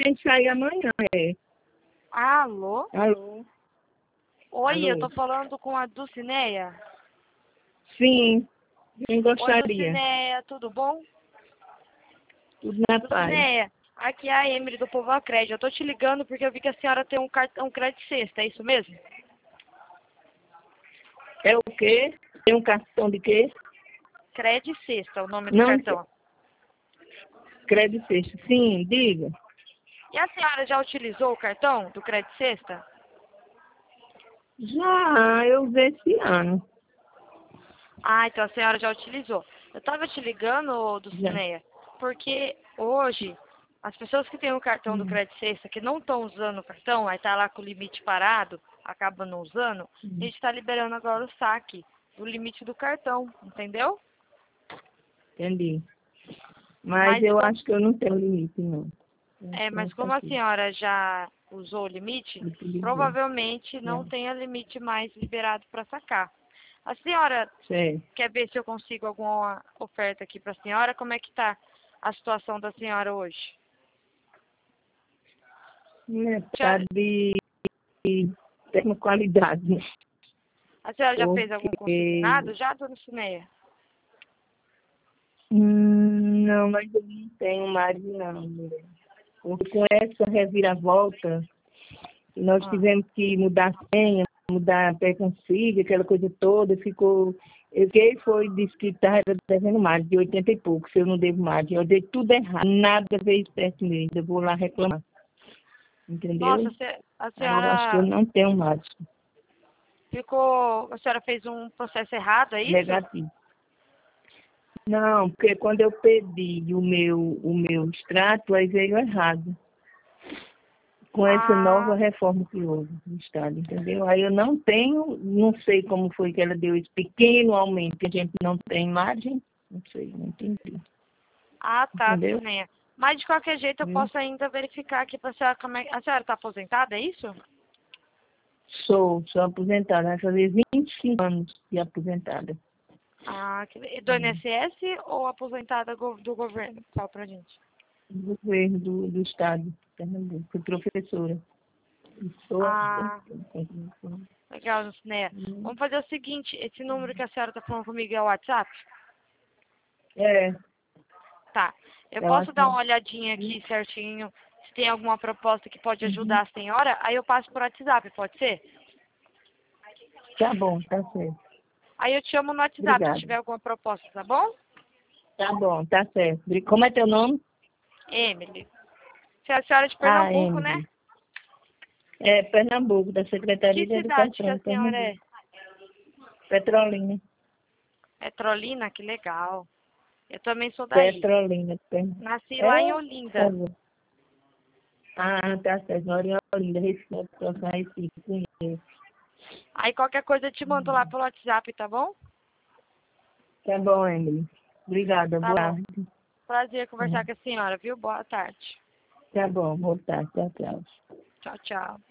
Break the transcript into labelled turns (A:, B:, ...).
A: tem que sair amanhã, é.
B: Alô?
A: Alô?
B: Oi,
A: Alô?
B: eu tô falando com a Dulcineia.
A: Sim, quem
B: Oi,
A: gostaria?
B: Dulcineia, tudo bom?
A: Tudo na paz.
B: Dulcineia, aqui é a Emily do Povo Acred. Eu tô te ligando porque eu vi que a senhora tem um cartão crédito sexta, é isso mesmo?
A: É o quê? Tem um cartão de quê?
B: Crédito sexta, é o nome do
A: Não,
B: cartão.
A: crédito sexta. Sim, diga.
B: E a senhora já utilizou o cartão do crédito sexta?
A: Já, eu vi esse ano.
B: Ah, então a senhora já utilizou. Eu tava te ligando,
A: Já.
B: Dulcineia, porque hoje as pessoas que têm o cartão do
A: Hum,
B: crédito sexta que não estão usando o cartão, aí tá lá com o limite parado, acaba não usando, a
A: hum.
B: gente tá liberando agora o saque do limite do cartão, entendeu?
A: Entendi. Mas
B: Mas,
A: eu acho que eu não tenho limite, não. Eu acho que não
B: mas
A: está
B: como a
A: aqui.
B: senhora já usou o limite,
A: Utilizei.
B: provavelmente
A: Já.
B: não tenha limite mais liberado para sacar. A senhora
A: Certo.
B: quer ver se eu consigo alguma oferta aqui para a senhora? Como é que tá a situação da senhora hoje?
A: Tá
B: Já-
A: de péssima qualidade, né?
B: A senhora já fez algum
A: Porque
B: consignado já, dona Cineia?
A: não, mas eu não tenho mais, não, mulher. Porque com essa reviravolta, nós
B: Ah.
A: tivemos que mudar a senha, mudar a pré-consiga, aquela coisa toda, ficou. Quem foi, disse que estava devendo mais, de 80 e pouco, se eu não devo mais. Eu dei tudo errado, nada veio certo mesmo. Eu vou lá reclamar,
B: Nossa,
A: entendeu?
B: a
A: Aí eu acho que eu
B: senhora
A: não tenho mais.
B: ficou. A senhora fez um processo errado, é isso?
A: Negativo. Não, porque quando eu pedi o meu extrato, aí veio errado. Com essa nova
B: Ah,
A: reforma que houve no Estado, entendeu? Aí eu não tenho, não sei como foi que ela deu esse pequeno aumento, que a gente não tem margem, não sei, não entendi,
B: tá,
A: entendeu?
B: Cineia. Mas de qualquer jeito eu
A: Hum.
B: posso ainda verificar aqui pra senhora como é. A senhora tá aposentada, é isso?
A: Sou aposentada, vai fazer 25 anos de aposentada
B: Ah, do INSS ou aposentada do governo? Fala pra gente.
A: do governo do Estado de Pernambuco, fui professora. E sou
B: Ah,
A: assistente.
B: legal, Cineia. Vamos fazer o seguinte, esse número que a senhora tá falando comigo é o WhatsApp?
A: É,
B: Tá. Eu
A: ela
B: posso dar
A: está.
B: uma olhadinha aqui certinho se tem alguma proposta que pode
A: Uhum.
B: ajudar a senhora, aí eu passo por WhatsApp, pode ser?
A: Tá bom, tá certo.
B: Aí eu te chamo no WhatsApp se
A: Obrigada.
B: tiver alguma proposta, tá bom?
A: Tá bom, tá certo. Como é teu nome?
B: Emily. Se a senhora é de
A: Ah,
B: Pernambuco, né?
A: Emily. É Pernambuco, da
B: Que
A: Secretaria de
B: cidade que
A: Educação
B: a
A: de
B: senhora é?
A: Pernambuco. Petrolina.
B: Petrolina, que legal. Eu também sou daí.
A: Petrolina. Pernambuco.
B: Nasci lá em
A: É? Tá
B: Olinda.
A: bom. Ah, tá certo. Moro em Olinda, Recife, próximo a Recife, conheço.
B: Aí qualquer coisa eu te mando lá pelo WhatsApp, tá bom?
A: Tá bom, Emily. Obrigada,
B: Tá
A: boa
B: bom.
A: tarde.
B: Prazer conversar com a senhora, viu? Boa tarde.
A: Tá bom, boa tarde. Tchau, tchau.
B: Tchau, tchau.